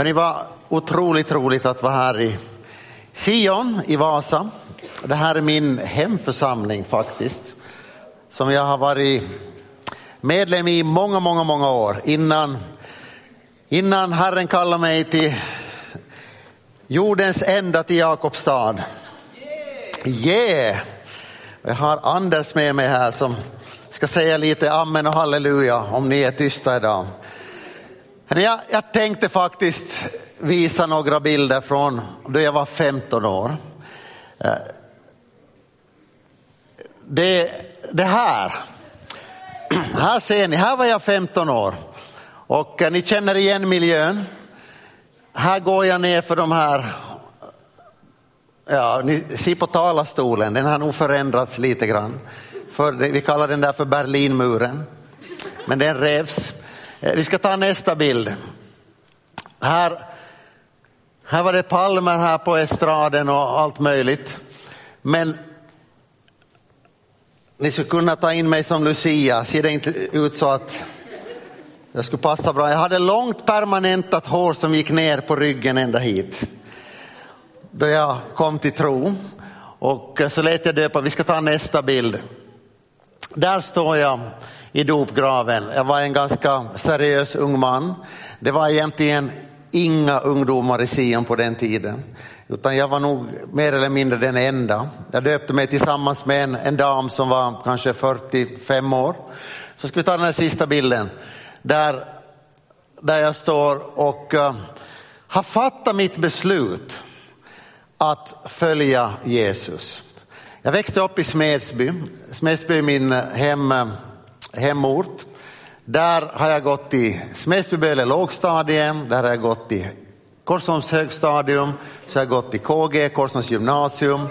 Det var otroligt roligt att vara här i Sion i Vasa. Det här är min hemförsamling faktiskt, som jag har varit medlem i många år innan Herren kallade mig till jordens ända, till Jakobstad. Jag har Anders med mig här som ska säga lite amen och halleluja om ni är tysta idag. Jag tänkte faktiskt visa några bilder från då jag var 15 år. Det här ser ni, här var jag 15 år. Och ni känner igen miljön. Här går jag ner för de här, ni ser på talarstolen, den har nog förändrats lite grann. Vi kallar den där för Berlinmuren. Men den revs. Vi ska ta nästa bild. Här var det palmer här på estraden och allt möjligt. Men ni skulle kunna ta in mig som Lucia. Ser det inte ut så att jag skulle passa bra? Jag hade långt permanentat hår som gick ner på ryggen ända hit. Då jag kom till tro. Och så lät jag döpa. Vi ska ta nästa bild. Där står jag i dopgraven. Jag var en ganska seriös ung man. Det var egentligen inga ungdomar i Sion på den tiden. Utan jag var nog mer eller mindre den enda. Jag döpte mig tillsammans med en dam som var kanske 45 år. Så ska vi ta den här sista bilden. Där jag står och har fattat mitt beslut att följa Jesus. Jag växte upp i Smedsby. Smedsby är min hemort. Där har jag gått i Smedsbyböle lågstadium. Där har jag gått i Korsholms högstadium. Så har jag gått i KG, Korsholms gymnasium.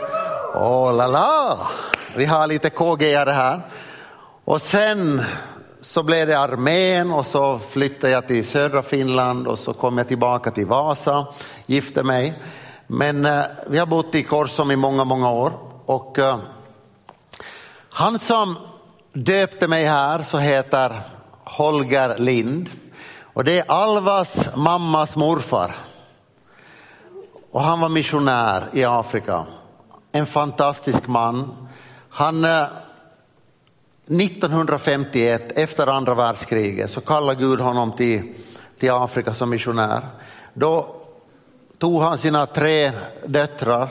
Vi har lite KG-are här. Och sen så blev det armén och så flyttade jag till södra Finland. Och så kom jag tillbaka till Vasa, gifte mig. Men vi har bott i Korsholm i många år. Och han som döpte mig här så heter Holger Lind. Och det är Alvas mammas morfar. Och han var missionär i Afrika. En fantastisk man. Han 1951 efter andra världskriget så kallade Gud honom till Afrika som missionär. Då tog han sina 3 döttrar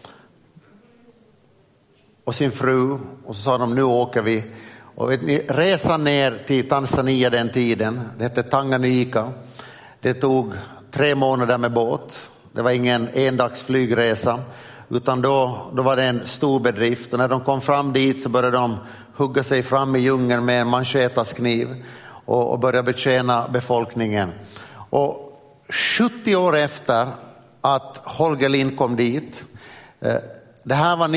och sin fru och så sa de, nu åker vi. Och resan ner till Tanzania den tiden, det hette Tanganyika. Det tog 3 månader med båt. Det var ingen endagsflygresa, utan då var det en stor bedrift. Och när de kom fram dit så började de hugga sig fram i djungeln med en manchettaskniv och börja betjäna befolkningen. Och 70 år efter att Holger Lind kom dit, det här var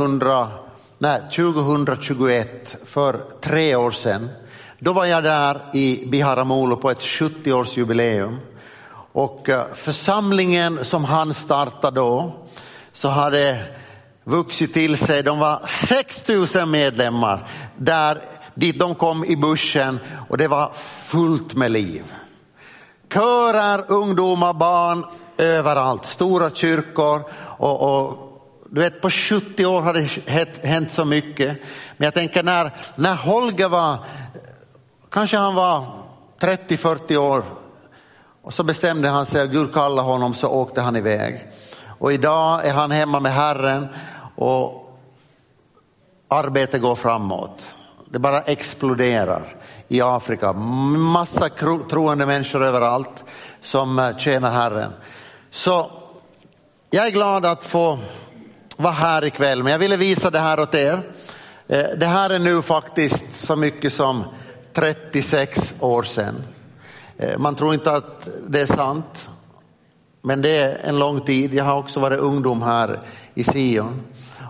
2021, för 3 år sedan. Då var jag där i Biharamulo på ett 70-årsjubileum. Och församlingen som han startade då så hade vuxit till sig. De var 6 000 medlemmar dit de kom i bussen och det var fullt med liv. Körer, ungdomar, barn överallt. Stora kyrkor och du vet, på 70 år har det hänt så mycket. Men jag tänker när Holger var, kanske han var 30-40 år. Och så bestämde han sig att Gud kallade honom, så åkte han iväg. Och idag är han hemma med Herren och arbetet går framåt. Det bara exploderar i Afrika. Massa troende människor överallt som tjänar Herren. Så jag är glad att få vara här ikväll, men jag ville visa det här åt er. Det här är nu faktiskt så mycket som 36 år sedan. Man tror inte att det är sant, men det är en lång tid. Jag har också varit ungdom här i Sion.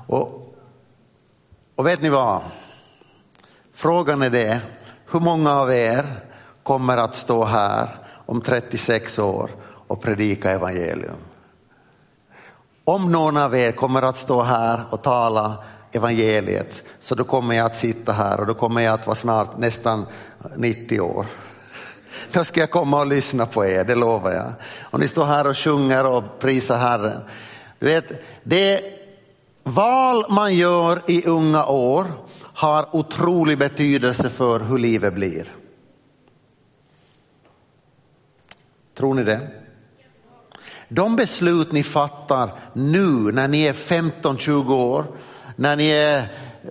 Och vet ni vad? Frågan är det, hur många av er kommer att stå här om 36 år och predika evangelium? Om någon av er kommer att stå här och tala evangeliet, så då kommer jag att sitta här och då kommer jag att vara snart nästan 90 år. då ska jag komma och lyssna på er, det lovar jag. Och ni står här och sjunger och prisar Herren. Du vet, det val man gör i unga år har otrolig betydelse för hur livet blir. Tror ni det? De beslut ni fattar nu när ni är 15-20 år, när ni är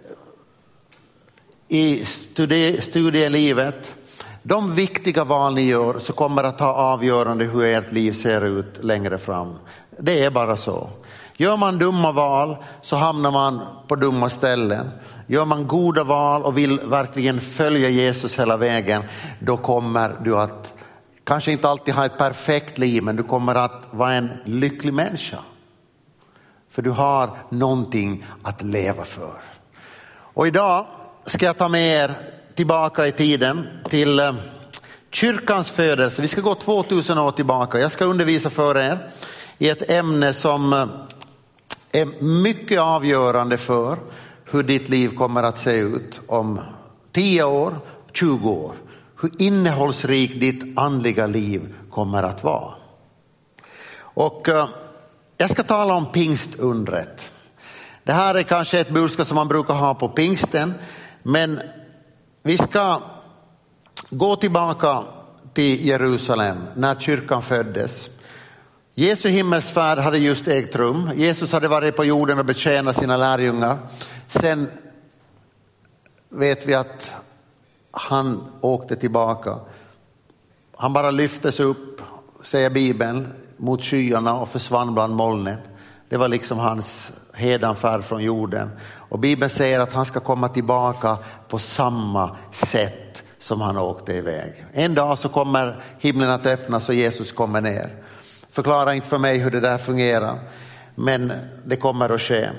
i studielivet, de viktiga val ni gör så kommer att ha avgörande hur ert liv ser ut längre fram. Det är bara så. Gör man dumma val så hamnar man på dumma ställen. Gör man goda val och vill verkligen följa Jesus hela vägen, då kommer du att kanske inte alltid ha ett perfekt liv, men du kommer att vara en lycklig människa. För du har någonting att leva för. Och idag ska jag ta med er tillbaka i tiden till kyrkans födelse. Vi ska gå 2000 år tillbaka. Jag ska undervisa för er i ett ämne som är mycket avgörande för hur ditt liv kommer att se ut om 10 år, 20 år. Hur innehållsrikt ditt andliga liv kommer att vara. Och jag ska tala om pingstundret. Det här är kanske ett budskap som man brukar ha på pingsten. Men vi ska gå tillbaka till Jerusalem när kyrkan föddes. Jesu himmelsfärd hade just ägt rum. Jesus hade varit på jorden och betjänat sina lärjungar. Sen vet vi att han åkte tillbaka. Han bara lyftes upp, säger Bibeln, mot skyarna och försvann bland molnen. Det var liksom hans hedanfärd från jorden. Och Bibeln säger att han ska komma tillbaka på samma sätt som han åkte iväg. En dag så kommer himlen att öppnas och Jesus kommer ner. Förklara inte för mig hur det där fungerar, men det kommer att ske.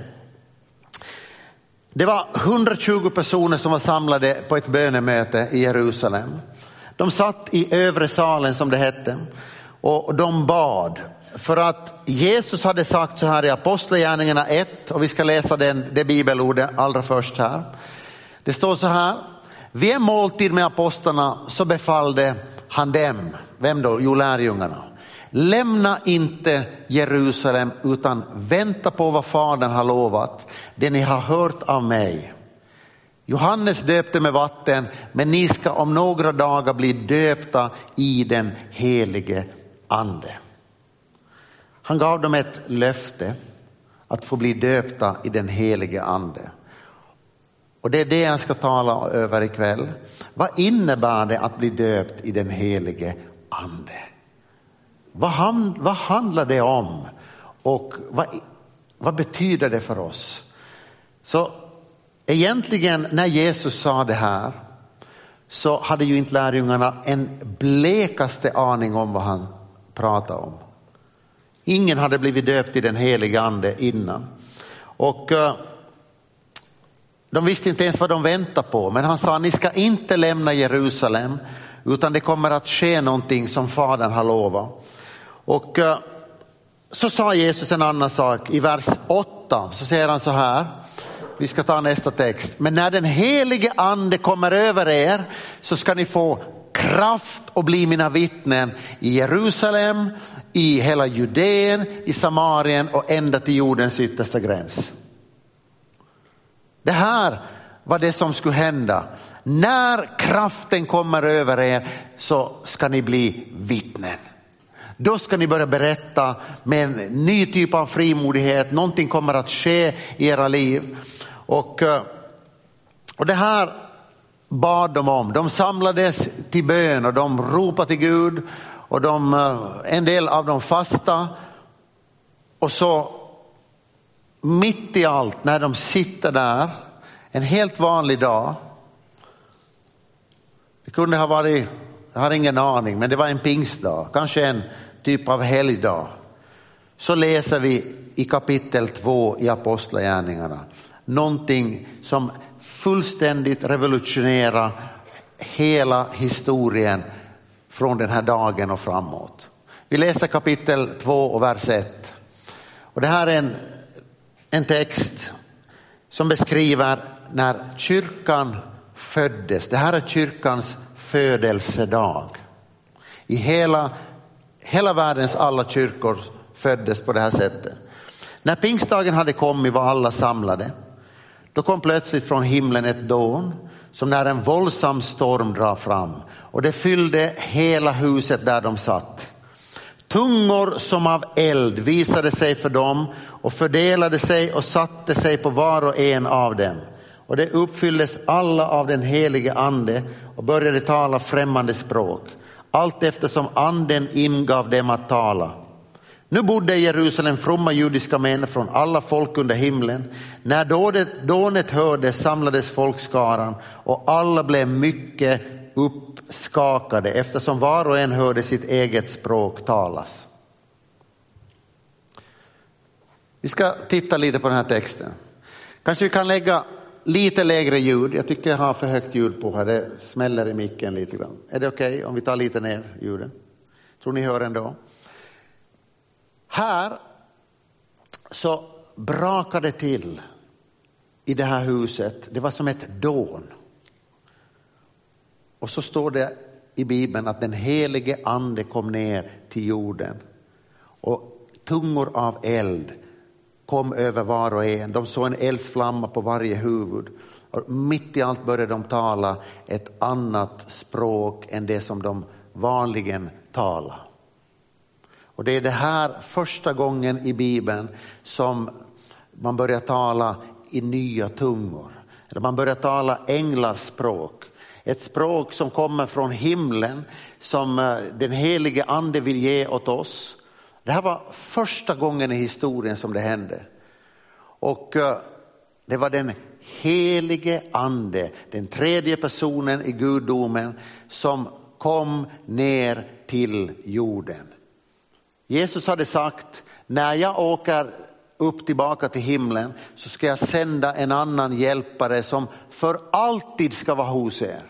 Det var 120 personer som var samlade på ett bönemöte i Jerusalem. De satt i övre salen som det hette och de bad. För att Jesus hade sagt så här i Apostlagärningarna 1, och vi ska läsa det bibelordet allra först här. Det står så här: vid en måltid med apostlarna så befallde han dem, vem då? Jo, lärjungarna. Lämna inte Jerusalem utan vänta på vad Fadern har lovat, det ni har hört av mig. Johannes döpte med vatten, men ni ska om några dagar bli döpta i den helige ande. Han gav dem ett löfte att få bli döpta i den helige ande. Och det är det jag ska tala över ikväll. Vad innebär det att bli döpt i den helige ande? Vad handlar det om? Och vad betyder det för oss? Så egentligen när Jesus sa det här så hade ju inte lärjungarna en blekaste aning om vad han pratade om. Ingen hade blivit döpt i den heliga ande innan. Och de visste inte ens vad de väntade på. Men han sa, ni ska inte lämna Jerusalem, utan det kommer att ske någonting som Fadern har lovat. Och så sa Jesus en annan sak. I vers 8 så säger han så här. Vi ska ta nästa text. Men när den helige ande kommer över er så ska ni få kraft och bli mina vittnen i Jerusalem, i hela Judeen, i Samarien och ända till jordens yttersta gräns. Det här var det som skulle hända. När kraften kommer över er så ska ni bli vittnen. Då ska ni börja berätta med en ny typ av frimodighet. Någonting kommer att ske i era liv. Och det här bad de om. De samlades till bön och de ropade till Gud. Och en del av dem fasta. Och så mitt i allt, när de sitter där en helt vanlig dag. Det kunde ha varit, jag har ingen aning, men det var en pingstdag. Kanske en typ av helgdag. Så läser vi i kapitel 2 i Apostlagärningarna någonting som fullständigt revolutionerar hela historien från den här dagen och framåt. Vi läser kapitel 2 och vers 1. Och det här är en text som beskriver när kyrkan föddes. Det här är kyrkans födelsedag. I hela världens alla kyrkor föddes på det här sättet. När pingstdagen hade kommit var alla samlade. Då kom plötsligt från himlen ett dån som när en våldsam storm drar fram, och det fyllde hela huset där de satt. Tungor som av eld visade sig för dem och fördelade sig och satte sig på var och en av dem. Och det uppfylldes alla av den helige ande och började tala främmande språk, allt eftersom anden ingav dem att tala. Nu bodde i Jerusalem fromma judiska män från alla folk under himlen. När dånet hördes samlades folkskaran och alla blev mycket uppskakade eftersom var och en hörde sitt eget språk talas. Vi ska titta lite på den här texten. Kanske vi kan lägga lite lägre ljud. Jag tycker jag har för högt ljud på här. Det smäller i micken lite grann. Är det okej om vi tar lite ner ljuden? Tror ni hör ändå? Här så brakade till i det här huset. Det var som ett dån. Och så står det i Bibeln att den helige ande kom ner till jorden. Och tungor av eld kom över var och en. De såg en eldsflamma på varje huvud. Och mitt i allt började de tala ett annat språk än det som de vanligen talar. Och det är det här första gången i Bibeln som man börjar tala i nya tungor. Eller man börjar tala änglarspråk. Ett språk som kommer från himlen, som den helige ande vill ge åt oss. Det här var första gången i historien som det hände. Och det var den helige ande, den tredje personen i gudomen, som kom ner till jorden. Jesus hade sagt, när jag åker upp tillbaka till himlen så ska jag sända en annan hjälpare som för alltid ska vara hos er.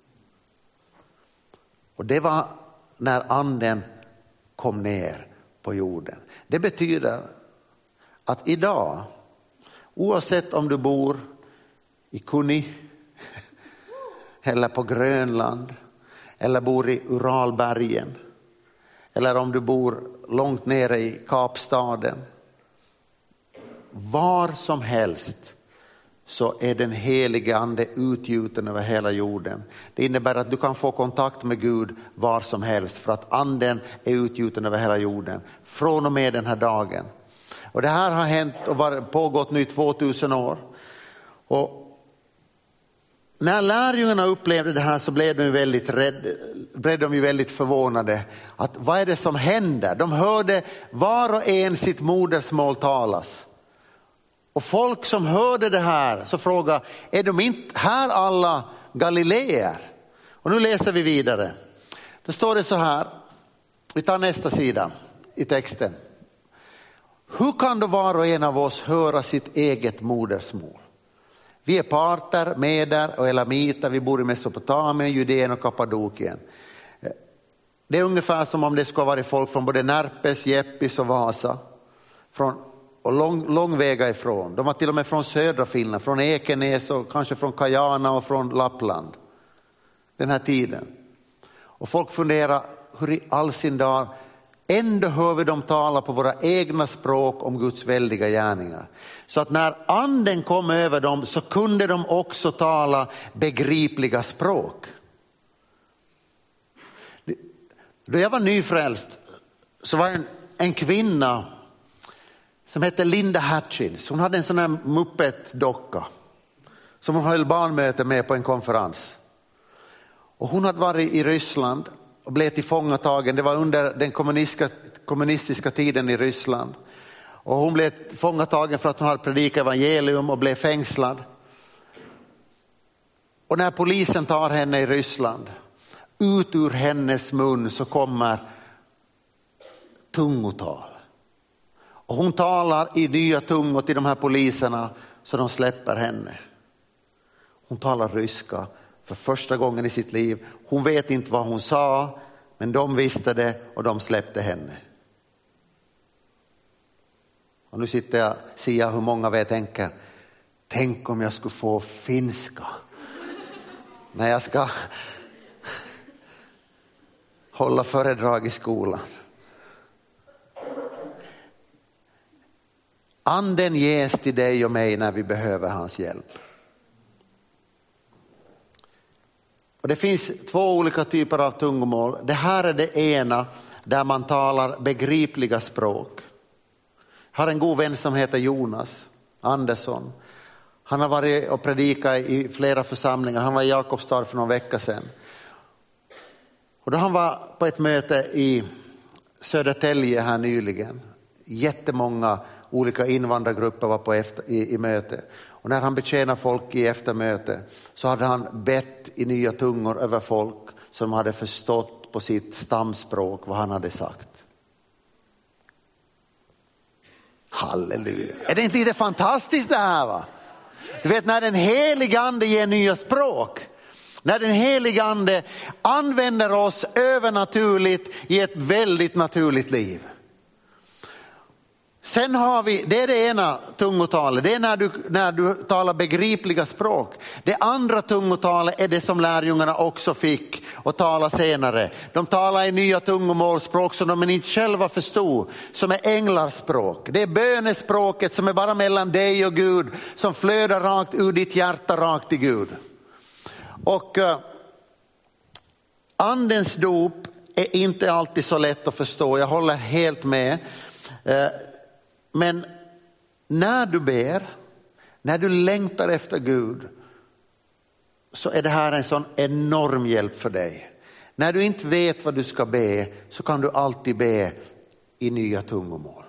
Och det var när anden kom ner på jorden. Det betyder att idag, oavsett om du bor i Kuni eller på Grönland eller bor i Uralbergen eller om du bor långt nere i Kapstaden, var som helst så är den helige ande utgjuten över hela jorden. Det innebär att du kan få kontakt med Gud var som helst, för att anden är utgjuten över hela jorden från och med den här dagen. Och det här har hänt och pågått nu i 2000 år. Och när lärjungarna upplevde det här så blev de väldigt förvånade. Att vad är det som händer? De hörde var och en sitt modersmål talas. Och folk som hörde det här så frågade, är de inte här alla galileer? Och nu läser vi vidare. Då står det så här, vi tar nästa sida i texten. Hur kan då var och en av oss höra sitt eget modersmål? Vi är parter, meder och elamiter, vi bor i Mesopotamien, Judeen och Kappadokien. Det är ungefär som om det ska vara folk från både Närpes, Jeppis och Vasa. Och långväga ifrån. De var till och med från södra Finland, från Ekenäs och kanske från Kajana och från Lappland. Den här tiden. Och folk funderar, hur i all sin dag ändå hör vi dem tala på våra egna språk om Guds väldiga gärningar. Så att när anden kom över dem så kunde de också tala begripliga språk. Då jag var nyfrälst så var en kvinna som hette Linda Hatchins. Hon hade en sån här Muppet-docka som hon höll barnmöte med på en konferens. Och hon hade varit i Ryssland och blev tillfångatagen. Det var under den kommunistiska tiden i Ryssland. Och hon blev tillfångatagen för att hon hade predikat evangelium och blev fängslad. Och när polisen tar henne i Ryssland, ut ur hennes mun så kommer tungotal. Och hon talar i nya tungor till de här poliserna så de släpper henne. Hon talar ryska för första gången i sitt liv. Hon vet inte vad hon sa, men de visste det och de släppte henne. Och nu ser jag hur många vi tänker, tänk om jag skulle få finska. När jag ska hålla föredrag i skolan. Anden ges till dig och mig när vi behöver hans hjälp. Och det finns två olika typer av tungomål. Det här är det ena där man talar begripliga språk. Jag har en god vän som heter Jonas Andersson. Han har varit och predikat i flera församlingar. Han var i Jakobstad för någon vecka sedan. Och då han var på ett möte i Södertälje här nyligen. Jättemånga olika invandrargrupper var på i möte. Och när han betjänade folk i eftermöte så hade han bett i nya tungor över folk som hade förstått på sitt stamspråk vad han hade sagt. Halleluja. Är det inte lite fantastiskt det här va? Du vet när den helige ande ger nya språk. När den helige ande använder oss övernaturligt i ett väldigt naturligt liv. Sen har vi, det är det ena tungotalet, det är när du talar begripliga språk. Det andra tungotalet är det som lärjungarna också fick och tala senare. De talar i nya tungomålsspråk som de inte själva förstod, som är änglarspråk. Det är bönespråket som är bara mellan dig och Gud, som flödar rakt ur ditt hjärta, rakt till Gud. Och andens dop är inte alltid så lätt att förstå, jag håller helt med. Men när du ber, när du längtar efter Gud, så är det här en sån enorm hjälp för dig. När du inte vet vad du ska be så kan du alltid be i nya tungomål.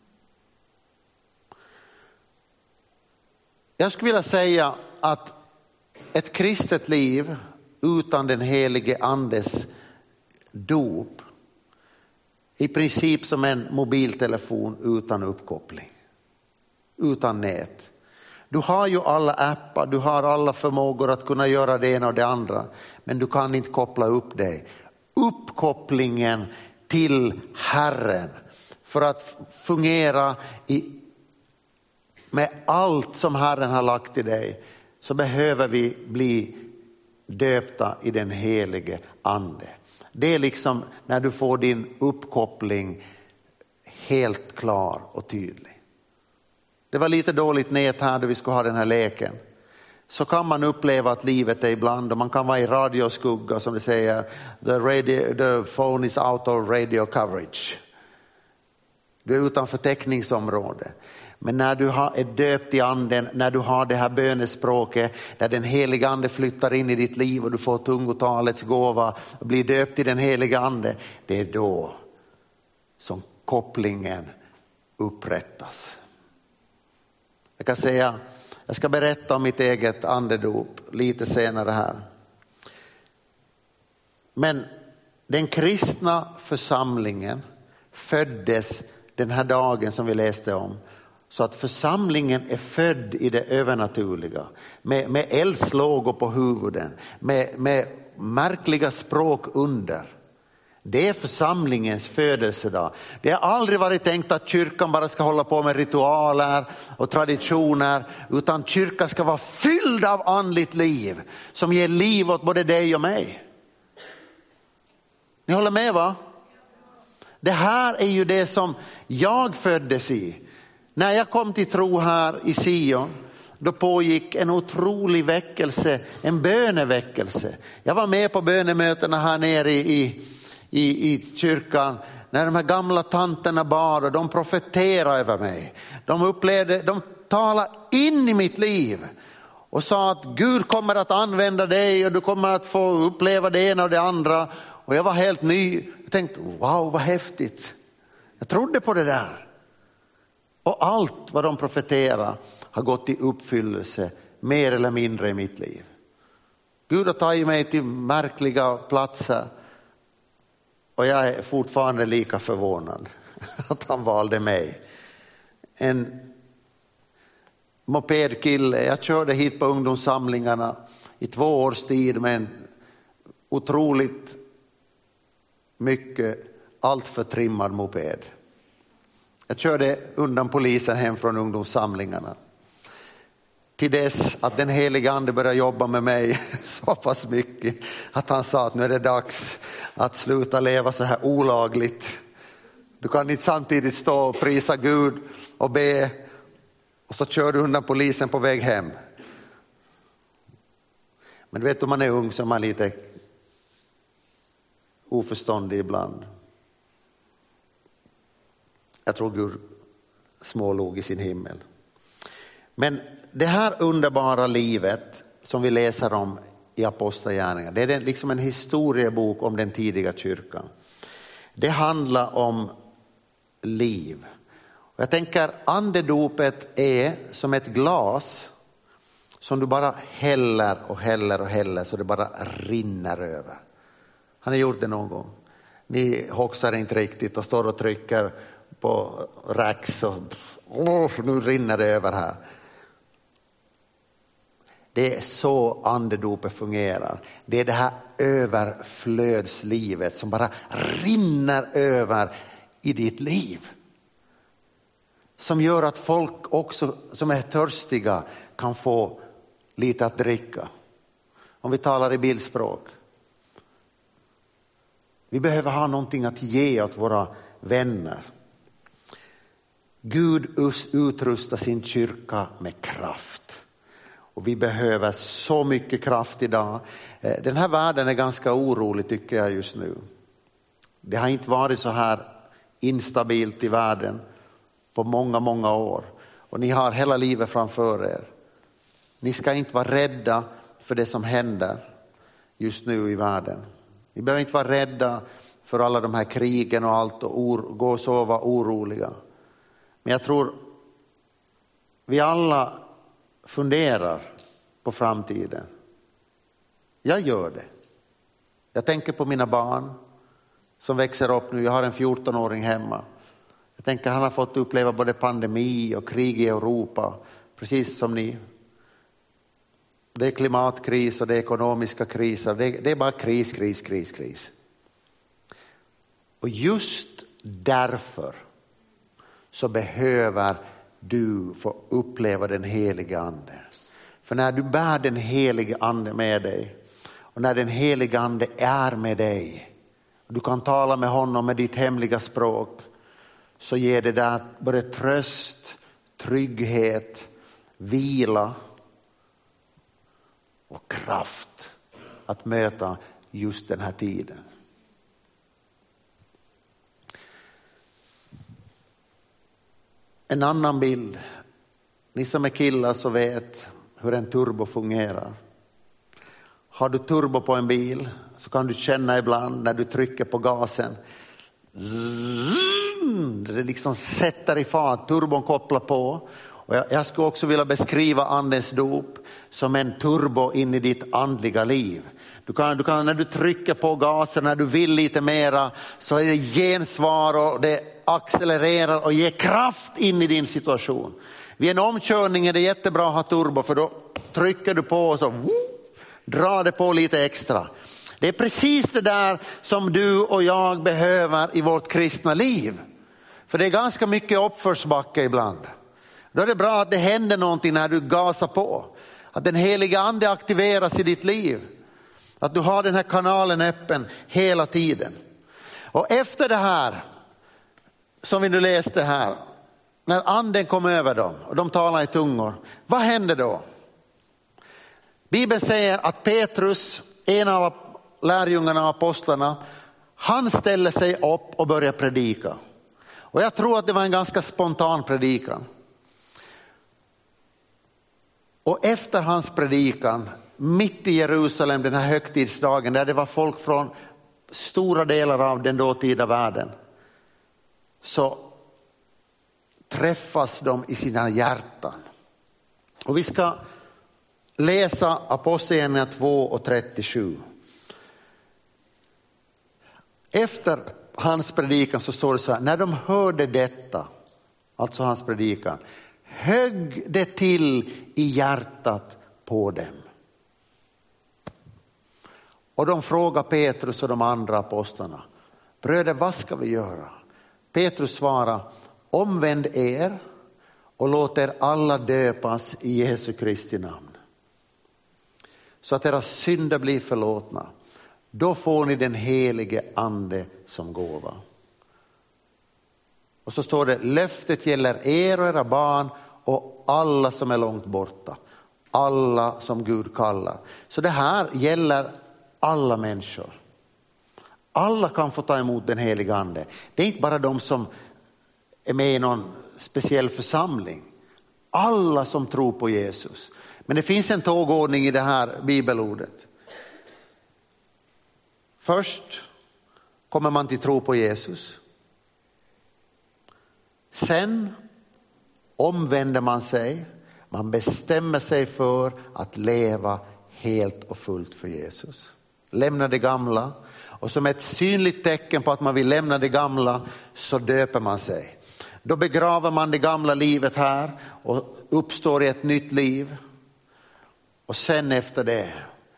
Jag skulle vilja säga att ett kristet liv utan den helige andes dop i princip som en mobiltelefon utan uppkoppling, utan nät. Du har ju alla appar, du har alla förmågor att kunna göra det ena och det andra, men du kan inte koppla upp dig. Uppkopplingen till Herren för att fungera med allt som Herren har lagt i dig, så behöver vi bli döpta i den helige ande. Det är liksom när du får din uppkoppling helt klar och tydlig. Det var lite dåligt nät här då vi ska ha den här leken. Så kan man uppleva att livet är ibland, och man kan vara i radioskugga som det säger, the phone is out of radio coverage. Du är utanför täckningsområde. Men när du är döpt i anden, när du har det här bönespråket, där den heliga ande flyttar in i ditt liv och du får tungotalets gåva och blir döpt i den heliga ande, det är då som kopplingen upprättas. Jag kan säga, jag ska berätta om mitt eget andedop lite senare här. Men den kristna församlingen föddes den här dagen som vi läste om. Så att församlingen är född i det övernaturliga. Med eldslågor på huvuden. Med märkliga språk under. Det är församlingens födelsedag. Det har aldrig varit tänkt att kyrkan bara ska hålla på med ritualer och traditioner. Utan kyrkan ska vara fylld av andligt liv. Som ger liv åt både dig och mig. Ni håller med va? Det här är ju det som jag föddes i. När jag kom till tro här i Sion, då pågick en otrolig väckelse, en böneväckelse. Jag var med på bönemötena här nere i kyrkan, när de här gamla tanterna bad och de profeterade över mig. De talade in i mitt liv och sa att Gud kommer att använda dig och du kommer att få uppleva det ena och det andra. Och jag var helt ny och tänkte, wow vad häftigt. Jag trodde på det där. Och allt vad de profeterar har gått i uppfyllelse mer eller mindre i mitt liv. Gud har tagit mig till märkliga platser. Och jag är fortfarande lika förvånad att han valde mig. En mopedkille, jag körde hit på ungdomssamlingarna i 2 års tid med en otroligt mycket alltför trimmad moped. Jag körde undan polisen hem från ungdomssamlingarna. Till dess att den heliga ande började jobba med mig så pass mycket att han sa att nu är det dags att sluta leva så här olagligt. Du kan inte samtidigt stå och prisa Gud och be och så kör du undan polisen på väg hem. Men du vet, om man är ung så är man lite oförståndig ibland. Jag tror Gud smålog i sin himmel. Men det här underbara livet som vi läser om i Apostlagärningarna, det är liksom en historiebok om den tidiga kyrkan. Det handlar om liv. Och jag tänker andedopet är som ett glas som du bara häller och häller och häller så det bara rinner över. Har ni gjort det någon gång? Ni hoxar inte riktigt och står och trycker på rax och nu rinner det över här. Det är så andedopet fungerar. Det är det här överflödslivet som bara rinner över i ditt liv. Som gör att folk också som är törstiga kan få lite att dricka. Om vi talar i bildspråk. Vi behöver ha någonting att ge åt våra vänner. Gud utrustar sin kyrka med kraft. Och vi behöver så mycket kraft idag. Den här världen är ganska orolig tycker jag just nu. Det har inte varit så här instabilt i världen på många, många år. Och ni har hela livet framför er. Ni ska inte vara rädda för det som händer just nu i världen. Ni behöver inte vara rädda för alla de här krigen och allt och gå och sova oroliga. Men jag tror vi alla funderar på framtiden. Jag gör det. Jag tänker på mina barn som växer upp nu. Jag har en 14-åring hemma. Jag tänker han har fått uppleva både pandemi och krig i Europa. Precis som ni. Det är klimatkris och det är ekonomiska kriser. Det är bara kris. Och just därför så behöver du få uppleva den heliga ande. För när du bär den heliga ande med dig och när den heliga ande är med dig och du kan tala med honom med ditt hemliga språk, så ger det där både tröst, trygghet, vila och kraft att möta just den här tiden. En annan bild. Ni som är killar så vet hur en turbo fungerar. Har du turbo på en bil så kan du känna ibland när du trycker på gasen. Det liksom sätter i fart, turbon kopplar på. Och jag skulle också vilja beskriva andens dop som en turbo in i ditt andliga liv. Du kan när du trycker på gasen, när du vill lite mera, så är det gensvar och det accelererar och ger kraft in i din situation. Vid en omkörning är det jättebra att ha turbo, för då trycker du på och så drar det på lite extra. Det är precis det där som du och jag behöver i vårt kristna liv. För det är ganska mycket uppförsbacke ibland. Då är det bra att det händer någonting när du gasar på. Att den heliga ande aktiveras i ditt liv. Att du har den här kanalen öppen hela tiden. Och efter det här, som vi nu läste här, när anden kom över dem och de talar i tungor, vad hände då? Bibeln säger att Petrus, en av lärjungarna och apostlarna, han ställer sig upp och börjar predika. Och jag tror att det var en ganska spontan predikan. Och efter hans predikan, mitt i Jerusalem den här högtidsdagen, där det var folk från stora delar av den dåtida världen, så träffas de i sina hjärtan. Och vi ska läsa Apostlagärningarna 2:37. Efter hans predikan så står det så här: när de hörde detta, alltså hans predikan, högg det till i hjärtat på dem. Och de frågar Petrus och de andra apostlarna: bröder, vad ska vi göra? Petrus svarar: omvänd er och låt er alla döpas i Jesu Kristi namn, så att deras synder blir förlåtna. Då får ni den helige ande som gåva. Och så står det, löftet gäller er och era barn och alla som är långt borta. Alla som Gud kallar. Så det här gäller alla människor. Alla kan få ta emot den helige ande. Det är inte bara de som är med i någon speciell församling. Alla som tror på Jesus. Men det finns en tågordning i det här bibelordet. Först kommer man till tro på Jesus. Sen omvänder man sig. Man bestämmer sig för att leva helt och fullt för Jesus. Lämna det gamla. Och som ett synligt tecken på att man vill lämna det gamla så döper man sig. Då begraver man det gamla livet här och uppstår i ett nytt liv. Och sen efter det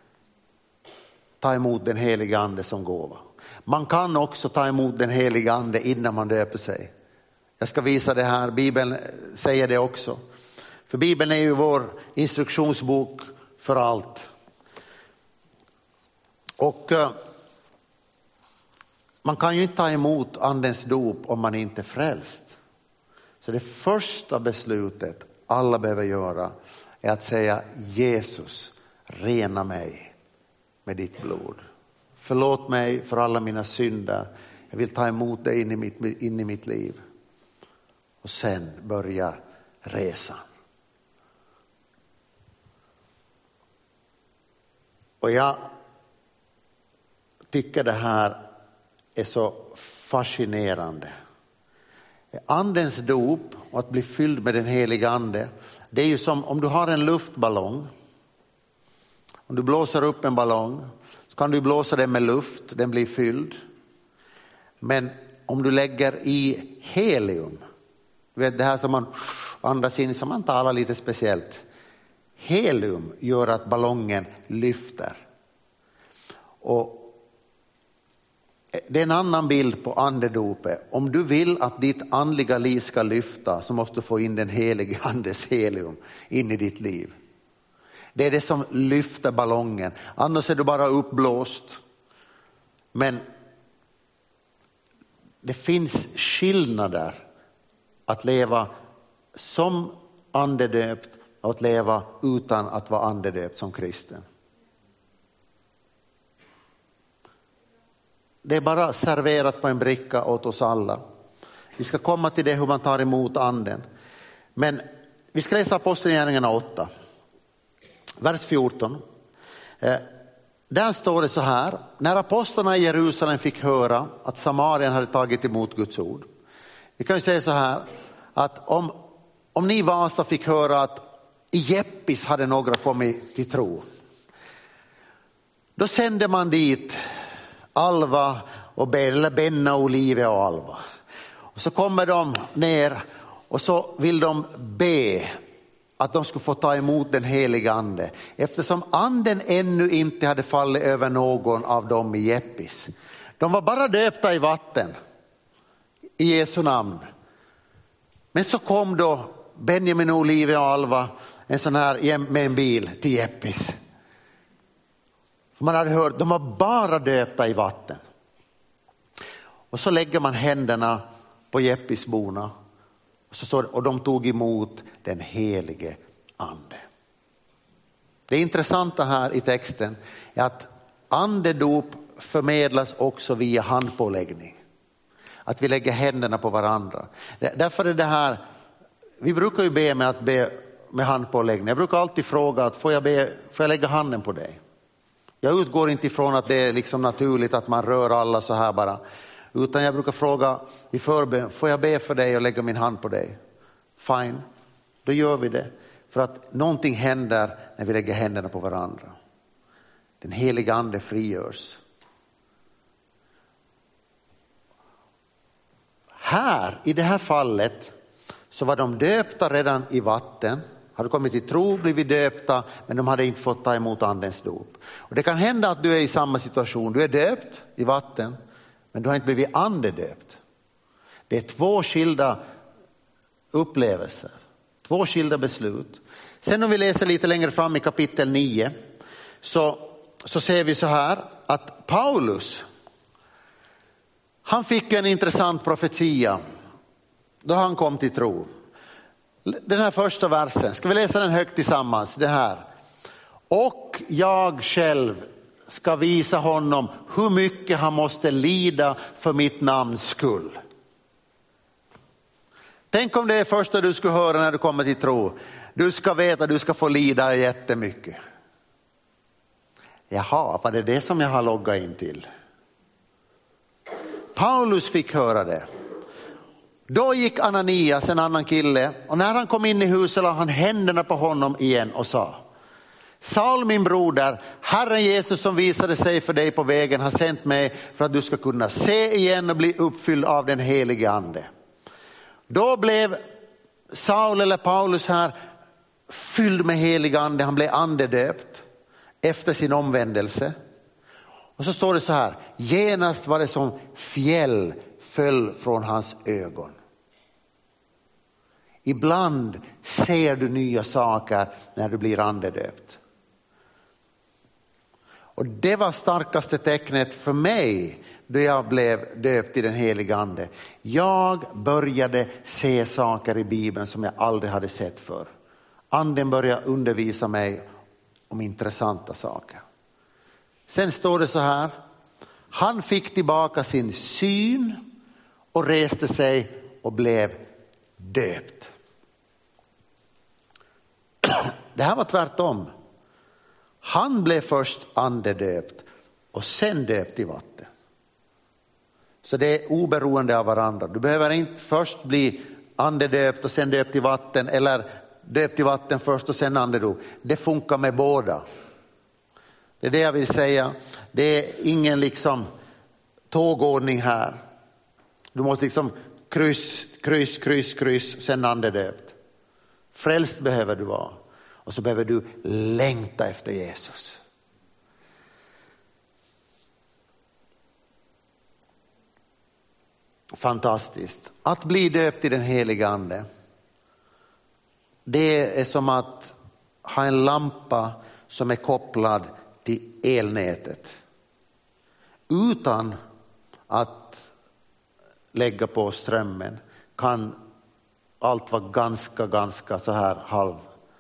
ta emot den heliga ande som gåva. Man kan också ta emot den heliga ande innan man döper sig. Jag ska visa det här, Bibeln säger det också. För Bibeln är ju vår instruktionsbok för allt. Och man kan ju inte ta emot andens dop om man inte är frälst. Så det första beslutet alla behöver göra är att säga, Jesus, rena mig med ditt blod. Förlåt mig för alla mina synder. Jag vill ta emot dig in i mitt liv. Och sen börjar resan. Och jag tycker det här är så fascinerande. Andens dop och att bli fylld med den heliga ande, det är ju som om du har en luftballong. Om du blåser upp en ballong så kan du blåsa den med luft, den blir fylld. Men om du lägger i helium, du vet det här som man andas in, som man talar lite speciellt. Helium gör att ballongen lyfter. Och det är en annan bild på andedopet. Om du vill att ditt andliga liv ska lyfta så måste du få in den helige andes helium in i ditt liv. Det är det som lyfter ballongen. Annars är du bara uppblåst. Men det finns skillnader att leva som andedöpt och att leva utan att vara andedöpt som kristen. Det är bara serverat på en bricka åt oss alla. Vi ska komma till det hur man tar emot anden. Men vi ska läsa Apostlagärningarna 8. Vers 14. Där står det så här. När apostlarna i Jerusalem fick höra att Samarien hade tagit emot Guds ord. Vi kan ju säga så här. Att om ni i Vasa fick höra att i Jeppis hade några kommit till tro. Då sände man dit Alva och Benna, Olivia och Alva. Och så kommer de ner och så vill de be att de skulle få ta emot den heliga ande. Eftersom anden ännu inte hade fallit över någon av dem i Jeppis. De var bara döpta i vatten i Jesu namn. Men så kom då Benjamin, Olivia och Alva en sån här med en bil till Jeppis. Man hade hört, de var bara döpta i vatten. Och så lägger man händerna på Jeppisborna. Och så står det, och de tog emot den helige ande. Det intressanta här i texten är att andedop förmedlas också via handpåläggning. Att vi lägger händerna på varandra. Därför är det här, vi brukar ju be med handpåläggning. Jag brukar alltid fråga att får jag lägga handen på dig? Jag utgår inte ifrån att det är liksom naturligt att man rör alla så här bara. Utan jag brukar fråga i förbön, får jag be för dig och lägga min hand på dig? Fine, då gör vi det. För att någonting händer när vi lägger händerna på varandra. Den heliga ande frigörs. Här, i det här fallet, så var de döpta redan i vatten. Hade kommit till tro, blivit döpta, men de hade inte fått ta emot andens dop. Och det kan hända att du är i samma situation. Du är döpt i vatten, men du har inte blivit andedöpt. Det är två skilda upplevelser. 2 skilda beslut. Sen om vi läser lite längre fram i kapitel 9 så ser vi så här att Paulus, han fick en intressant profetia då han kom till tro. Den här första versen, ska vi läsa den högt tillsammans? Det här. Och jag själv ska visa honom hur mycket han måste lida för mitt namns skull. Tänk om det är första du ska höra när du kommer till tro. Du ska veta att du ska få lida jättemycket. Jaha, var det som jag har loggat in till? Paulus fick höra det. Då gick Ananias, en annan kille, och när han kom in i huset la han händerna på honom igen och sa: Saul min broder, Herren Jesus som visade sig för dig på vägen har sänt mig för att du ska kunna se igen och bli uppfylld av den helige ande. Då blev Saul eller Paulus här fylld med helig ande, han blev andedöpt efter sin omvändelse. Och så står det så här: genast var det som fjäll föll från hans ögon. Ibland ser du nya saker när du blir andedöpt. Och det var starkaste tecknet för mig då jag blev döpt i den heliga ande. Jag började se saker i Bibeln som jag aldrig hade sett förr. Anden började undervisa mig om intressanta saker. Sen står det så här: han fick tillbaka sin syn och reste sig och blev döpt. Det här var tvärtom. Han blev först andedöpt och sen döpt i vatten. Så det är oberoende av varandra. Du behöver inte först bli andedöpt och sen döpt i vatten, eller döpt i vatten först och sen andedop. Det funkar med båda. Det är det jag vill säga. Det är ingen liksom tågordning här. Du måste liksom kryss, sen andedöpt. Frälst behöver du vara. Och så behöver du längta efter Jesus. Fantastiskt. Att bli döpt i den heliga ande, det är som att ha en lampa som är kopplad till elnätet. Utan att lägga på strömmen kan allt vara ganska så här halv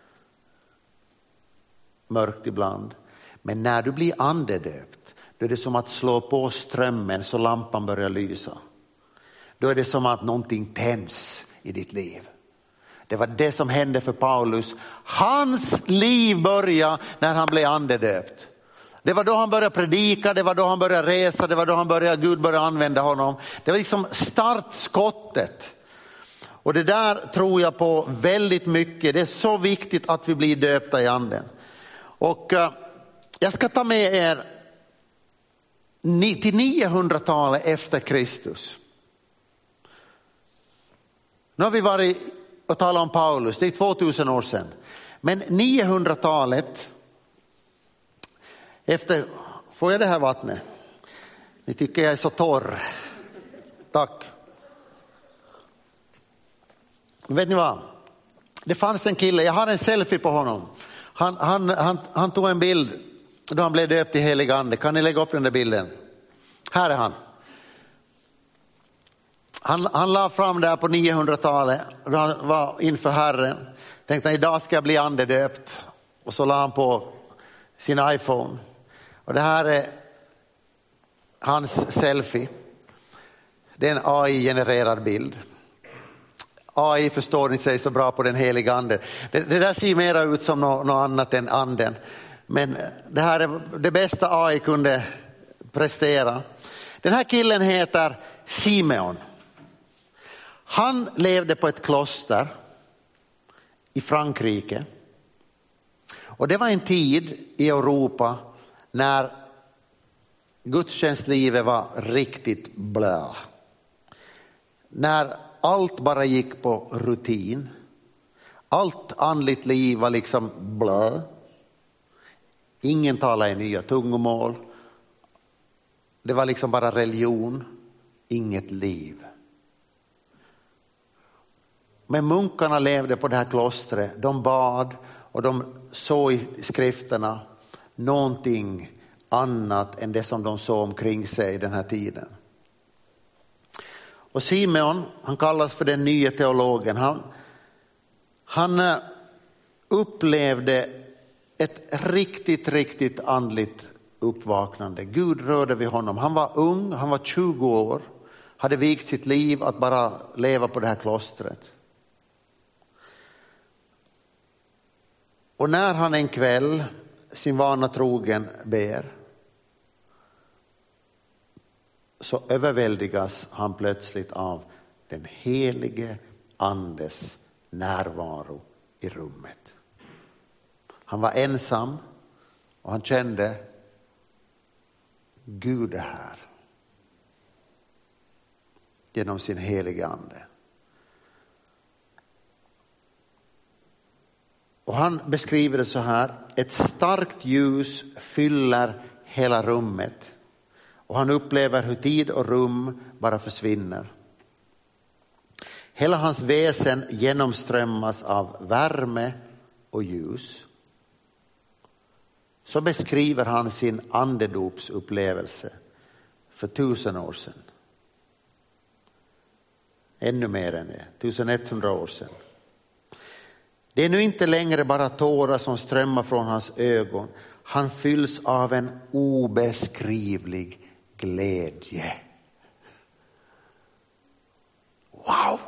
mörkt ibland. Men när du blir andedöpt, då är det som att slå på strömmen så lampan börjar lysa. Då är det som att någonting tänds i ditt liv. Det var det som hände för Paulus. Hans liv började när han blev andedöpt. Det var då han började predika, det var då han började resa, det var då Gud började använda honom. Det var liksom startskottet. Och det där tror jag på väldigt mycket. Det är så viktigt att vi blir döpta i anden. Och jag ska ta med er till 900-talet efter Kristus. Nu har vi varit och talat om Paulus, det är 2000 år sedan. Men 900-talet efter, får jag det här vattnet? Ni tycker jag är så torr. Tack. Vet ni vad? Det fanns en kille, jag har en selfie på honom. Han tog en bild då han blev döpt i helig ande. Kan ni lägga upp den där bilden? Här är han. Han la fram där på 900-talet. Då han var inför Herren. Tänkte idag ska jag bli andedöpt. Och så la han på sin iPhone. Och det här är hans selfie. Det är en AI-genererad bild. AI förstår inte sig så bra på den heliga anden. Det där ser mer ut som något annat än anden. Men det här är det bästa AI kunde prestera. Den här killen heter Simeon. Han levde på ett kloster i Frankrike. Och det var en tid i Europa när gudstjänstlivet var riktigt blö. När allt bara gick på rutin. Allt andligt liv var liksom blö. Ingen talade i nya tungomål. Det var liksom bara religion, inget liv. Men munkarna levde på det här klostret. De bad och de såg i skrifterna någonting annat än det som de såg omkring sig i den här tiden. Och Simeon, han kallas för den nya teologen. Han upplevde ett riktigt andligt uppvaknande. Gud rörde vid honom. Han var ung, han var 20 år. Hade vigt sitt liv att bara leva på det här klostret. Och när han en kväll sin vana trogen ber, så överväldigas han plötsligt av den helige andes närvaro i rummet. Han var ensam och han kände Gud är här genom sin helige ande. Och han beskriver det så här: ett starkt ljus fyller hela rummet. Och han upplever hur tid och rum bara försvinner. Hela hans väsen genomströmmas av värme och ljus. Så beskriver han sin andedopsupplevelse för 1000 år sedan. Ännu mer än det, 1100 år sedan. Det är nu inte längre bara tårar som strömmar från hans ögon. Han fylls av en obeskrivlig glädje. Wow!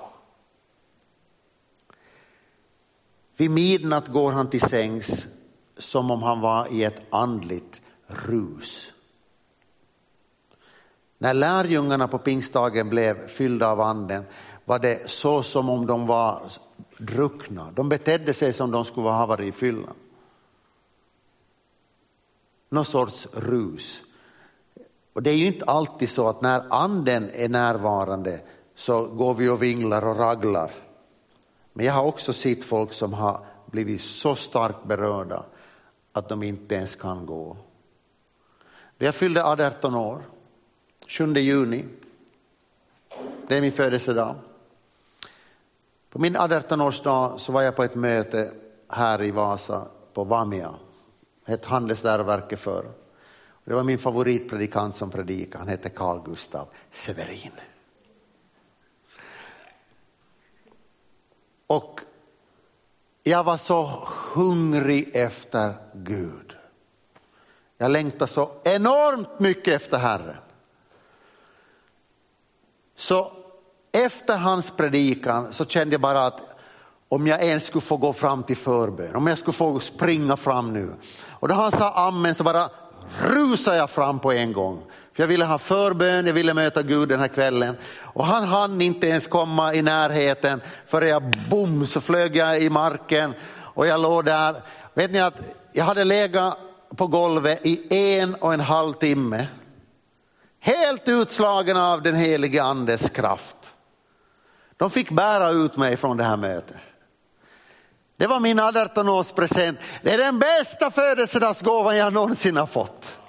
Vid midnatt går han till sängs som om han var i ett andligt rus. När lärjungarna på pingstdagen blev fyllda av anden var det så som om de var druckna. De betedde sig som de skulle ha varit i fyllan. Någon sorts rus. Och det är ju inte alltid så att när anden är närvarande så går vi och vinglar och raglar. Men jag har också sett folk som har blivit så starkt berörda att de inte ens kan gå. Jag fyllde 18 år. 7 juni. Det är min födelsedag. På min 18-årsdag så var jag på ett möte här i Vasa på Vamia. Ett handelsläroverke för. Det var min favoritpredikant som predikade. Han hette Carl Gustav Severin. Och jag var så hungrig efter Gud. Jag längtade så enormt mycket efter Herren. Så efter hans predikan så kände jag bara att om jag ens skulle få gå fram till förbön. Om jag skulle få springa fram nu. Och då han sa amen så bara rusade jag fram på en gång. För jag ville ha förbön, jag ville möta Gud den här kvällen. Och han hann inte ens komma i närheten. För jag så flög jag i marken. Och jag låg där. Vet ni att jag hade legat på golvet i 1,5 timme. Helt utslagen av den helige andes kraft. De fick bära ut mig från det här mötet. Det var min 18-årspresent. Det är den bästa födelsedagsgåvan jag någonsin har fått.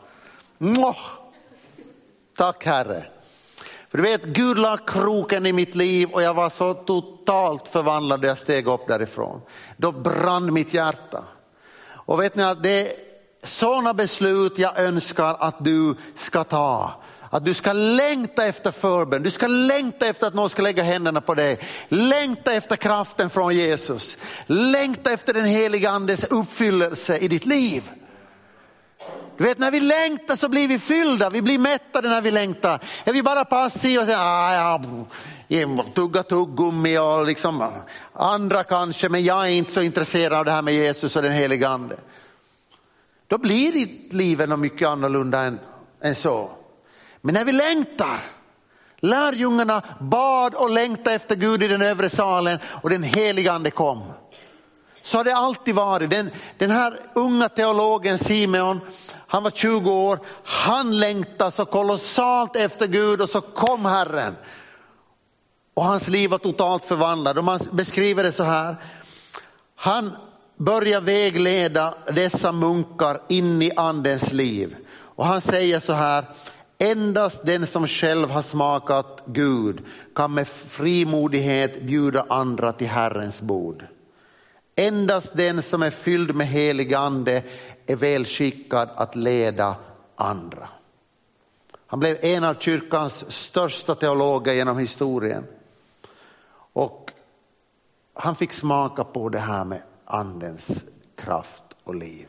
Tack Herre. För du vet, Gud la kroken i mitt liv och jag var så totalt förvandlad när jag steg upp därifrån. Då brann mitt hjärta. Och vet ni att det är sådana beslut jag önskar att du ska ta. Att du ska längta efter förbön. Du ska längta efter att någon ska lägga händerna på dig. Längta efter kraften från Jesus. Längta efter den heliga andes uppfyllelse i ditt liv. Du vet, när vi längtar så blir vi fyllda. Vi blir mättade när vi längtar. Är vi bara passiva och säger tugga tuggummi och liksom andra kanske. Men jag är inte så intresserad av det här med Jesus och den heliga ande. Då blir ditt liv nog mycket annorlunda än så. Men när vi längtar, lärjungarna bad och längtade efter Gud i den övre salen och den heliga ande kom. Så har det alltid varit. Den här unga teologen Simeon, han var 20 år, han längtade så kolossalt efter Gud och så kom Herren. Och hans liv var totalt förvandlad. Och man beskriver det så här. Han börjar vägleda dessa munkar in i andens liv. Och han säger så här: Endast den som själv har smakat Gud kan med frimodighet bjuda andra till Herrens bord. Endast den som är fylld med helig ande är väl skickad att leda andra. Han blev en av kyrkans största teologer genom historien. Och han fick smaka på det här med andens kraft och liv.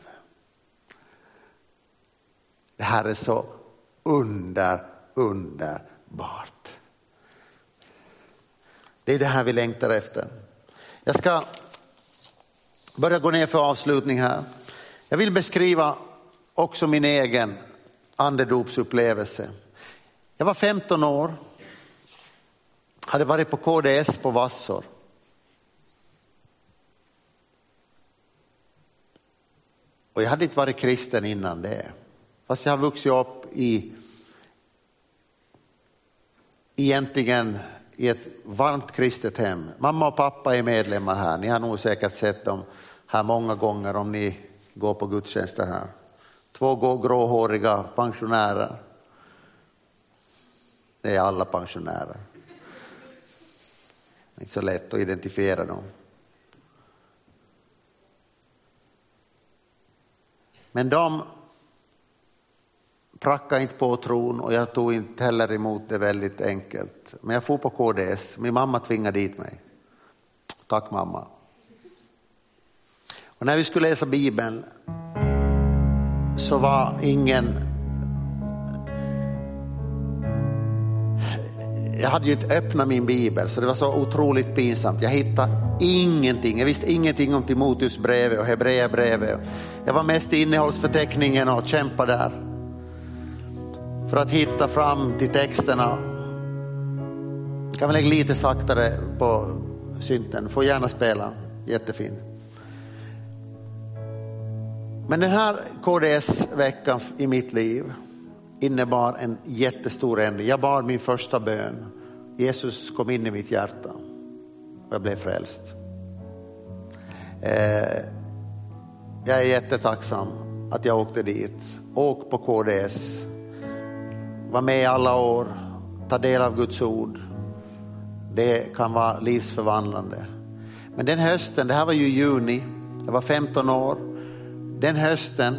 Det här är så underbart. Det är det här vi längtar efter. Jag ska börja gå ner för avslutning här. Jag vill beskriva också min egen andedopsupplevelse. Jag var 15 år. Hade varit på KDS på Vassor. Och jag hade inte varit kristen innan det. Fast jag har vuxit upp egentligen i ett varmt kristet hem. Mamma och pappa är medlemmar här. Ni har nog säkert sett dem här många gånger om ni går på gudstjänster här. 2 gråhåriga pensionärer. Det är alla pensionärer. Det är inte så lätt att identifiera dem. Men de prackade inte på tron och jag tog inte heller emot det väldigt enkelt. Men jag får på KDS. Min mamma tvingade dit mig. Tack mamma. Och när vi skulle läsa Bibeln så var jag hade ju inte öppnat min bibel så det var så otroligt pinsamt. Jag hittade ingenting. Jag visste ingenting om Timoteusbrevet och Hebreerbrevet. Jag var mest i innehållsförteckningen och kämpade där för att hitta fram till texterna. Kan vi lägga lite saktare på synten. Får gärna spela. Jättefin. Men den här KDS-veckan i mitt liv innebar en jättestor ändring. Jag bar min första bön. Jesus kom in i mitt hjärta. Och jag blev frälst. Jag är jättetacksam att jag åkte dit. Åk på KDS. Var med alla år. Ta del av Guds ord. Det kan vara livsförvandlande. Men den hösten, det här var ju juni. Jag var 15 år. Den hösten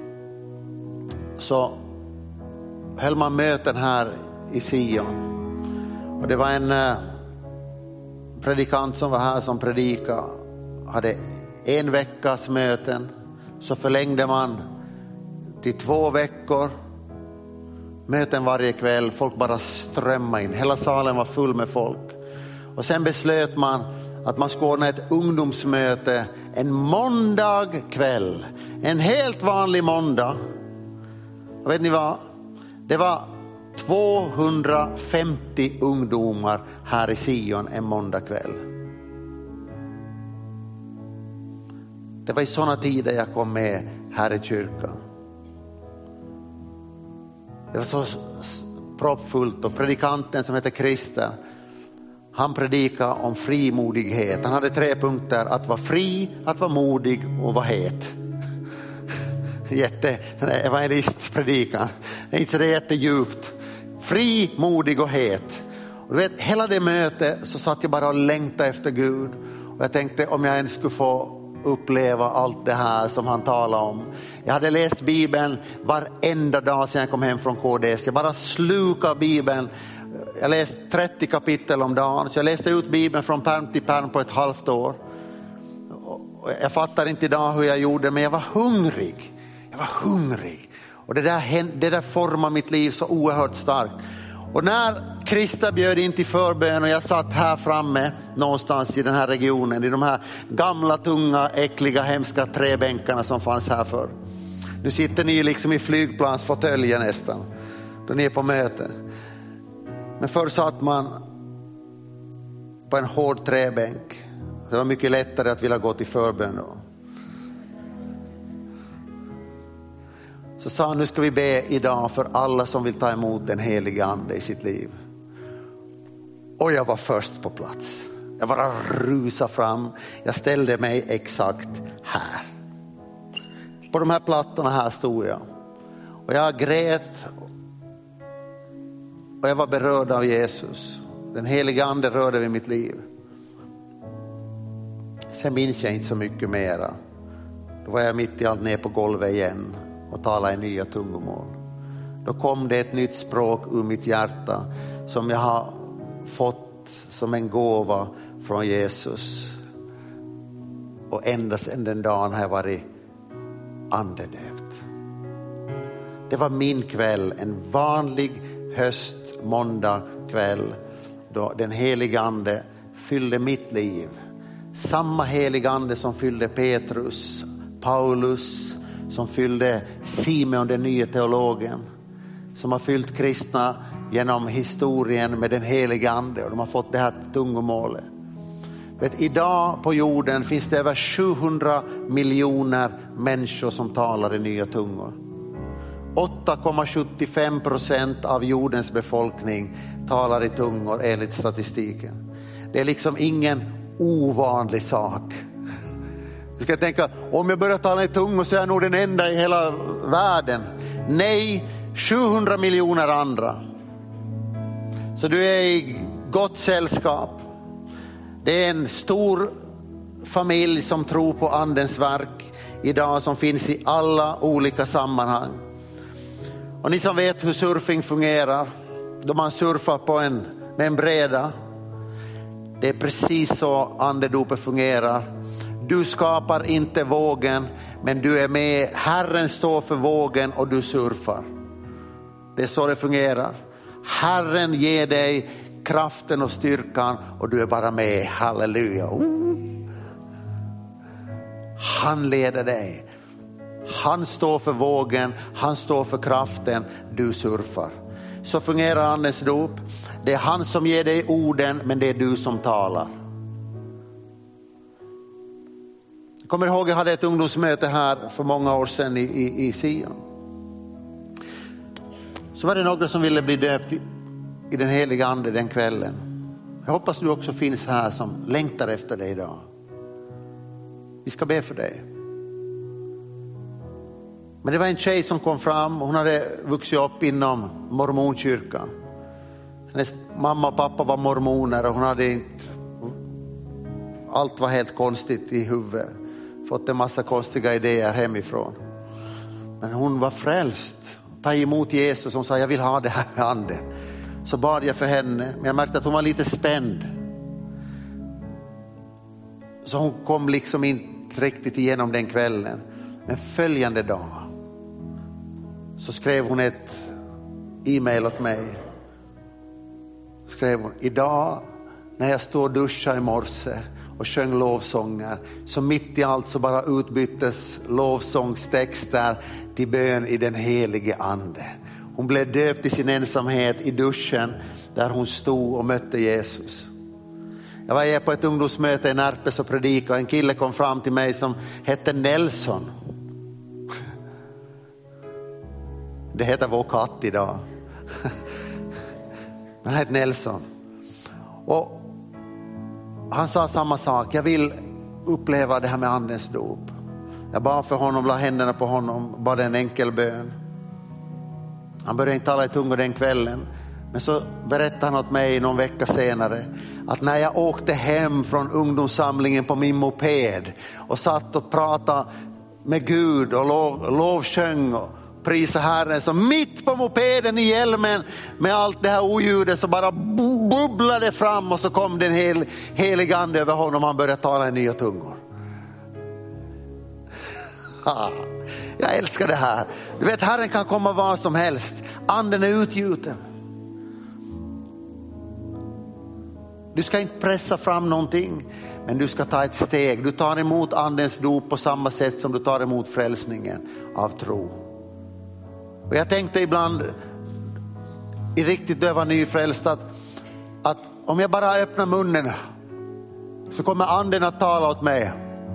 så höll man möten här i Sion. Och det var en predikant som var här som predikade. Hade 1 veckas möten. Så förlängde man till 2 veckor. Möten varje kväll. Folk bara strömmade in. Hela salen var full med folk. Och sen beslöt man att man skulle ordna ett ungdomsmöte en måndag kväll. En helt vanlig måndag. Och vet ni vad? Det var 250 ungdomar här i Sion en måndag kväll. Det var i sådana tider jag kom med här i kyrkan. Det var så proppfullt och predikanten som heter Christer, han predikade om frimodighet. Han hade 3 punkter: att vara fri, att vara modig och vara het. Den är evangelistpredikan. Det är inte så jättedjupt. Fri, modig och het. Och du vet, hela det mötet så satt jag bara och längtade efter Gud. Och jag tänkte om jag ens skulle få uppleva allt det här som han talade om. Jag hade läst Bibeln varenda dag sedan jag kom hem från KDS. Jag bara slukade Bibeln. Jag läste 30 kapitel om dagen. Så jag läste ut Bibeln från pärm till pärm på ett halvt år. Jag fattar inte idag hur jag gjorde, men jag var hungrig. Jag var hungrig. Och det där formade mitt liv så oerhört starkt. Och när Krista bjöd in till förbön och jag satt här framme någonstans i den här regionen, i de här gamla, tunga, äckliga, hemska träbänkarna som fanns här förr. Nu sitter ni liksom i flygplansfåtöljen nästan, då ni är på möte. Men förr satt man på en hård träbänk. Det var mycket lättare att vilja gå till förbön då. Så sa han, nu ska vi be idag för alla som vill ta emot den heliga ande i sitt liv. Och jag var först på plats. Jag bara rusade fram. Jag ställde mig exakt här. På de här plattorna här stod jag. Och jag grät Och jag var berörd av Jesus. Den heliga ande rörde vid mitt liv. Sen minns jag inte så mycket mera. Då var jag mitt i allt ner på golvet igen och talade i nya tungomål. Då kom det ett nytt språk ur mitt hjärta som jag har fått som en gåva från Jesus. Och ända sedan den dagen har jag varit andedöpt. Det var min kväll, en vanlig måndag kväll då den heliga ande fyllde mitt liv. Samma heliga ande som fyllde Petrus, Paulus, som fyllde Simon den nya teologen, som har fyllt kristna genom historien med den heliga ande, och de har fått det här tungomålet. Idag på jorden finns det över 700 miljoner människor som talar i nya tungor. 8,75% av jordens befolkning talar i tungor enligt statistiken. Det är liksom ingen ovanlig sak. Du ska tänka, om jag börjar tala i tungor så är jag nog den enda i hela världen. Nej, 700 miljoner andra. Så du är i gott sällskap. Det är en stor familj som tror på andens verk idag, som finns i alla olika sammanhang. Och ni som vet hur surfing fungerar, då man surfar med en bräda, det är precis så andedopet fungerar. Du skapar inte vågen, men du är med. Herren står för vågen och du surfar. Det är så det fungerar. Herren ger dig kraften och styrkan och du är bara med. Halleluja. Han leder dig. Han står för vågen, han står för kraften, du surfar. Så fungerar andens dop. Det är han som ger dig orden, men det är du som talar. Jag kommer ihåg, jag hade ett ungdomsmöte här för många år sedan i Sion. Så var det några som ville bli döpt i den heliga ande den kvällen. Jag hoppas du också finns här som längtar efter dig idag. Vi ska be för dig. Men det var en tjej som kom fram. Hon hade vuxit upp inom mormonkyrkan. Hennes mamma och pappa var mormoner och hon hade inte... Allt var helt konstigt i huvudet. Fått en massa konstiga idéer hemifrån. Men hon var frälst. Ta emot Jesus och sa, jag vill ha det här med anden. Så bad jag för henne. Men jag märkte att hon var lite spänd. Så hon kom liksom inte riktigt igenom den kvällen. Men följande dag så skrev hon ett e-mail åt mig. Skrev hon, idag när jag står och duschar i morse och sjöng lovsånger, så mitt i allt så bara utbyttes lovsångstexter till bön i den helige ande. Hon blev döpt i sin ensamhet i duschen där hon stod och mötte Jesus. Jag var på ett ungdomsmöte i Närpes och predikade, och en kille kom fram till mig som hette Nelson. Det heter vår katt idag. Han hette Nelson. Och han sa samma sak. Jag vill uppleva det här med andens dop. Jag bad för honom, la händerna på honom, bad en enkel bön. Han började inte tala i tungor den kvällen. Men så berättade han åt mig någon vecka senare att när jag åkte hem från ungdomssamlingen på min moped och satt och pratade med Gud och lovsjöng och prisa Herren, så mitt på mopeden i hjälmen med allt det här oljudet så bara bubblade fram, och så kom den heliga ande över honom. Han började tala i nya tungor. Jag älskar det här. Du vet, Herren kan komma var som helst. Anden är utgjuten. Du ska inte pressa fram någonting, men du ska ta ett steg. Du tar emot andens dop på samma sätt som du tar emot frälsningen av tro. Och jag tänkte ibland, i riktigt då jag var nyfrälst, att om jag bara öppnar munnen så kommer anden att tala åt mig.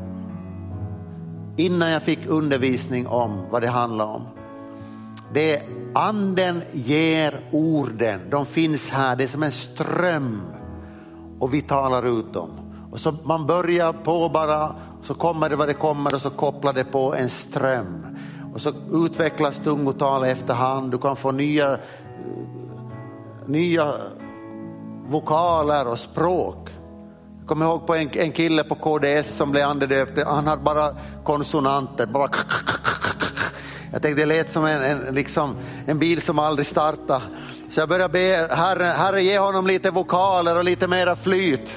Innan jag fick undervisning om vad det handlar om. Det är anden ger orden. De finns här, det är som en ström. Och vi talar ut dem. Och så man börjar på bara, så kommer det vad det kommer, och så kopplar det på en ström. Och så utvecklas tungotal efterhand. Du kan få nya vokaler och språk. Jag kommer ihåg på en kille på KDS som blev andedöpt. Han hade bara konsonanter. Bara jag tänkte det lät som en bil som aldrig startade. Så jag började be Herre ge honom lite vokaler och lite mera flyt.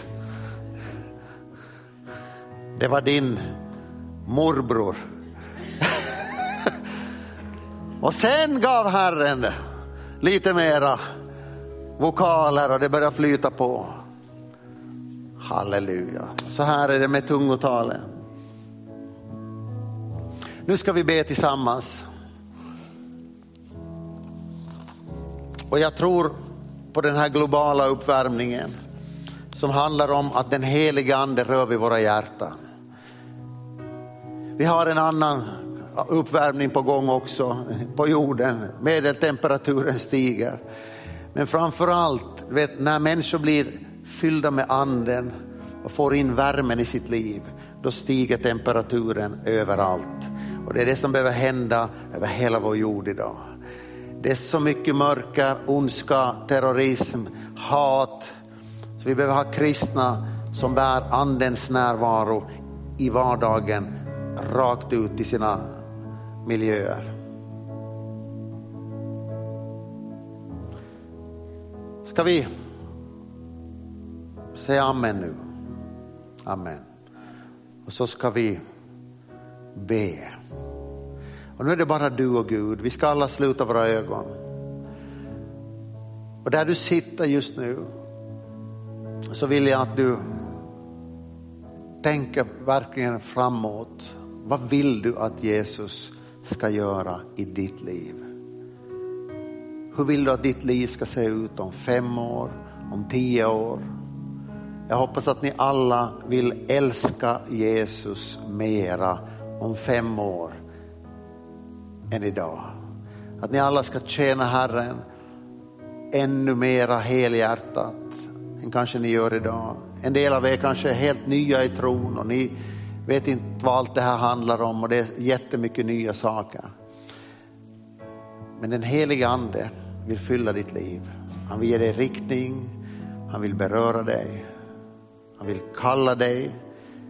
Det var din morbror. Och sen gav Herren lite mera vokaler och det började flyta på. Halleluja. Så här är det med tungotalen. Nu ska vi be tillsammans. Och jag tror på den här globala uppvärmningen som handlar om att den heliga ande rör vid våra hjärtan. Vi har en annan uppvärmning på gång också på jorden. Medeltemperaturen stiger. Men framförallt, när människor blir fyllda med anden och får in värmen i sitt liv, då stiger temperaturen överallt. Och det är det som behöver hända över hela vår jord idag. Det är så mycket mörker, ondska, terrorism, hat. Så vi behöver ha kristna som bär andens närvaro i vardagen rakt ut i sina miljöer. Ska vi säga amen nu? Amen. Och så ska vi be. Och nu är det bara du och Gud. Vi ska alla sluta våra ögon. Och där du sitter just nu så vill jag att du tänker verkligen framåt. Vad vill du att Jesus ska göra i ditt liv? Hur vill du att ditt liv ska se ut om 5 år, om 10 år? Jag hoppas att ni alla vill älska Jesus mera om 5 år än idag. Att ni alla ska tjäna Herren ännu mera helhjärtat än kanske ni gör idag. En del av er kanske är helt nya i tron och ni vet inte vad allt det här handlar om och det är jättemycket nya saker. Men den heliga ande vill fylla ditt liv. Han vill ge dig riktning. Han vill beröra dig. Han vill kalla dig